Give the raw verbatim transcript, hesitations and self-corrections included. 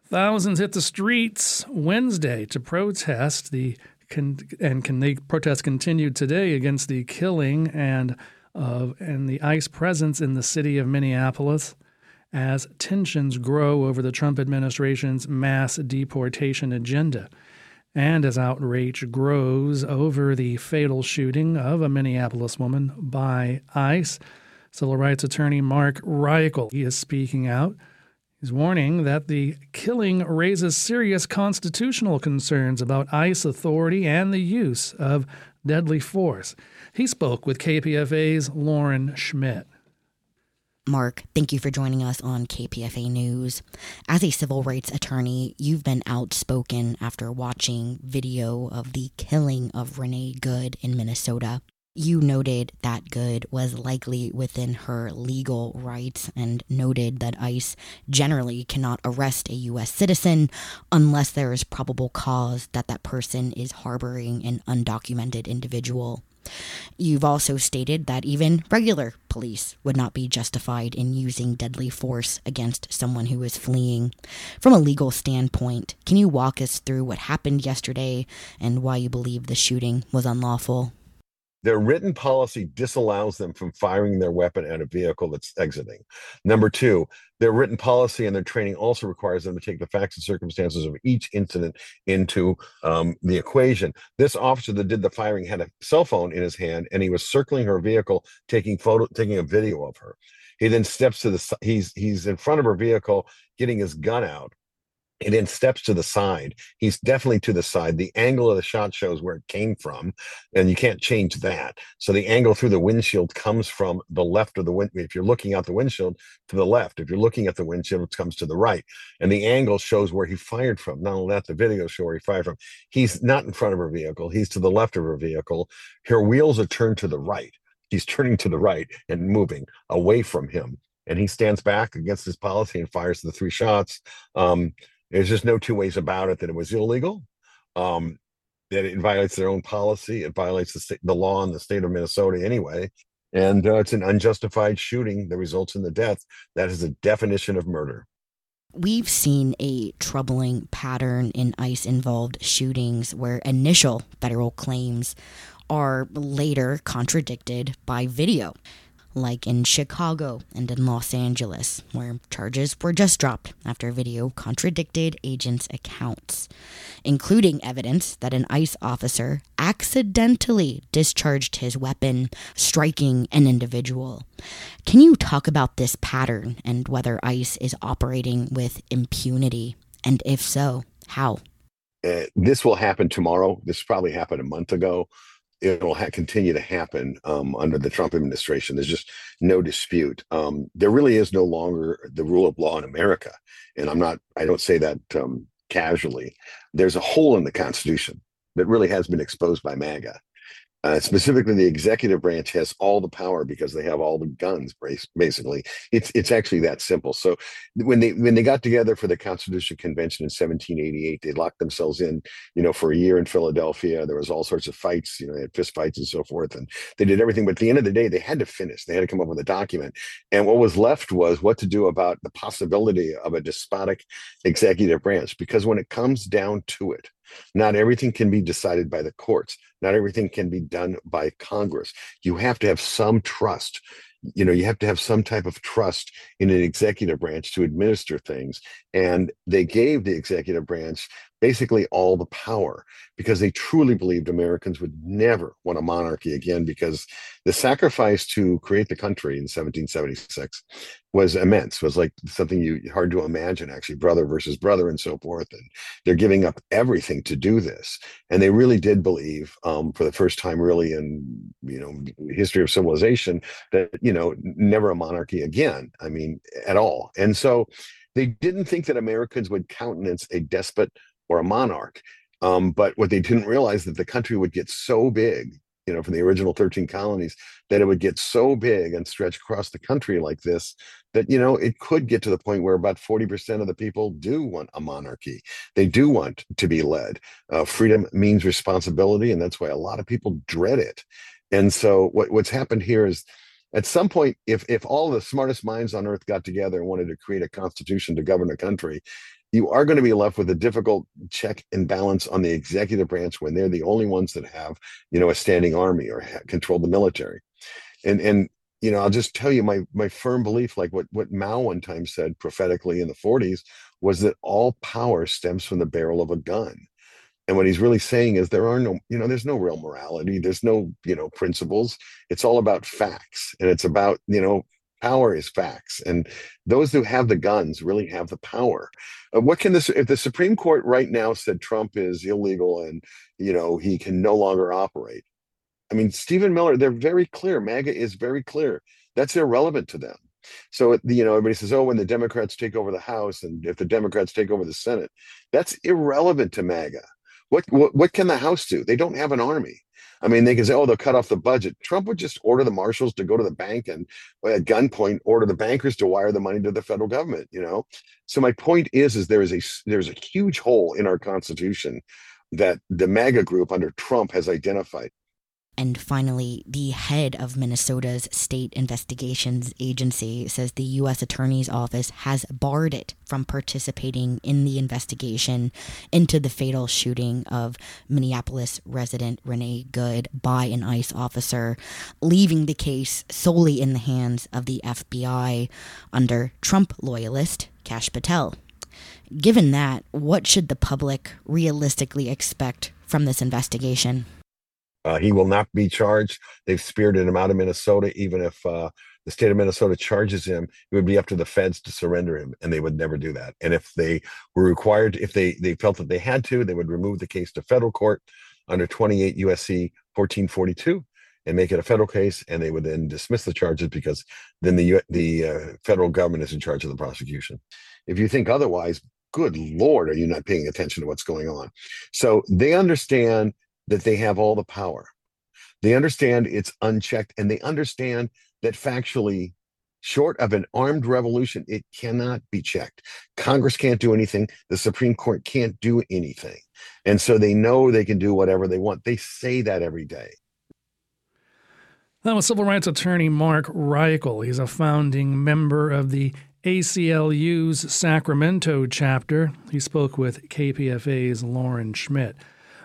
Thousands hit the streets Wednesday to protest the con- and can the protests continued today against the killing and of and the ICE presence in the city of Minneapolis as tensions grow over the Trump administration's mass deportation agenda and as outrage grows over the fatal shooting of a Minneapolis woman by ICE. Civil rights attorney Mark Reichel, he is speaking out. He's warning that the killing raises serious constitutional concerns about ICE authority and the use of deadly force. He spoke with K P F A's Lauren Schmidt. Mark, thank you for joining us on K P F A News. As a civil rights attorney, you've been outspoken after watching video of the killing of Renee Good in Minnesota. You noted that Good was likely within her legal rights and noted that ICE generally cannot arrest a U S citizen unless there is probable cause that that person is harboring an undocumented individual. You've also stated that even regular police would not be justified in using deadly force against someone who is fleeing. From a legal standpoint, can you walk us through what happened yesterday and why you believe the shooting was unlawful? Their written policy disallows them from firing their weapon at a vehicle that's exiting. Number two, their written policy and their training also requires them to take the facts and circumstances of each incident into um, the equation. This officer that did the firing had a cell phone in his hand, and he was circling her vehicle, taking photo, taking a video of her. He then steps to the, he's he's in front of her vehicle, getting his gun out. He then steps to the side. He's definitely to the side. The angle of the shot shows where it came from, and you can't change that. So the angle through the windshield comes from the left of the wind. If you're looking out the windshield, to the left. If you're looking at the windshield, it comes to the right. And the angle shows where he fired from. Not only that, the video shows where he fired from. He's not in front of her vehicle. He's to the left of her vehicle. Her wheels are turned to the right. He's turning to the right and moving away from him. And he stands back against his policy and fires the three shots. Um, There's just no two ways about it that it was illegal, um, that it violates their own policy. It violates the, state, the law in the state of Minnesota anyway. And uh, it's an unjustified shooting that results in the death. That is the definition of murder. We've seen a troubling pattern in ICE-involved shootings where initial federal claims are later contradicted by video, like in Chicago and in Los Angeles, where charges were just dropped after video contradicted agents' accounts, including evidence that an ICE officer accidentally discharged his weapon, striking an individual. Can you talk about this pattern and whether ICE is operating with impunity? And if so, how? Uh, this will happen tomorrow. This probably happened a month ago. It'll ha- continue to happen um, under the Trump administration. There's just no dispute. Um, there really is no longer the rule of law in America. And I'm not, I don't say that um, casually. There's a hole in the Constitution that really has been exposed by MAGA. Uh, specifically, the executive branch has all the power because they have all the guns. Basically, it's it's actually that simple. So when they when they got together for the Constitution Convention in seventeen eighty-eight, they locked themselves in, you know, for a year in Philadelphia. There was all sorts of fights, you know, they had fist fights and so forth, and they did everything. But at the end of the day, they had to finish. They had to come up with a document, and what was left was what to do about the possibility of a despotic executive branch. Because when it comes down to it, not everything can be decided by the courts. Not everything can be done by Congress. You have to have some trust. You know, you have to have some type of trust in an executive branch to administer things. And they gave the executive branch basically all the power because they truly believed Americans would never want a monarchy again, because the sacrifice to create the country in seventeen seventy-six was immense, was like something you hard to imagine, actually, brother versus brother and so forth. And they're giving up everything to do this. And they really did believe, um, for the first time really in, you know, history of civilization, that, you know, never a monarchy again. I mean, at all. And so they didn't think that Americans would countenance a despot or a monarch. Um, but what they didn't realize that the country would get so big, you know, from the original thirteen colonies, that it would get so big and stretch across the country like this, that, you know, it could get to the point where about forty percent of the people do want a monarchy. They do want to be led. Uh, freedom means responsibility, and that's why a lot of people dread it. And so what, what's happened here is, at some point, if if all the smartest minds on earth got together and wanted to create a constitution to govern a country, you are going to be left with a difficult check and balance on the executive branch when they're the only ones that have, you know, a standing army or ha- control the military. And and you know, I'll just tell you my my firm belief, like what what Mao one time said prophetically in the forties, was that all power stems from the barrel of a gun. And what he's really saying is there are no, you know, there's no real morality. There's no, you know, principles. It's all about facts. And it's about, you know, power is facts. And those who have the guns really have the power. Uh, what can this, if the Supreme Court right now said Trump is illegal and, you know, he can no longer operate? I mean, Stephen Miller, they're very clear. MAGA is very clear. That's irrelevant to them. So, you know, everybody says, oh, when the Democrats take over the House and if the Democrats take over the Senate, that's irrelevant to MAGA. What, what what can the House do? They don't have an army. I mean, they can say, oh, they'll cut off the budget. Trump would just order the marshals to go to the bank and at gunpoint order the bankers to wire the money to the federal government, you know? So my point is, is there is a there's a huge hole in our Constitution that the MAGA group under Trump has identified. And finally, the head of Minnesota's State Investigations Agency says the U S Attorney's Office has barred it from participating in the investigation into the fatal shooting of Minneapolis resident Renee Good by an ICE officer, leaving the case solely in the hands of the F B I under Trump loyalist Kash Patel. Given that, what should the public realistically expect from this investigation? Uh, he will not be charged. They've spirited him out of Minnesota. Even if uh, the state of Minnesota charges him, it would be up to the feds to surrender him, and they would never do that. And if they were required, if they, they felt that they had to, they would remove the case to federal court under twenty-eight U S C fourteen forty-two and make it a federal case, and they would then dismiss the charges because then the, the uh, federal government is in charge of the prosecution. If you think otherwise, good Lord, are you not paying attention to what's going on? So they understand that they have all the power. They understand it's unchecked, and they understand that factually, short of an armed revolution, it cannot be checked. Congress can't do anything. The Supreme Court can't do anything. And so they know they can do whatever they want. They say that every day. That was civil rights attorney Mark Reichel. He's a founding member of the A C L U's Sacramento chapter. He spoke with K P F A's Lauren Schmidt.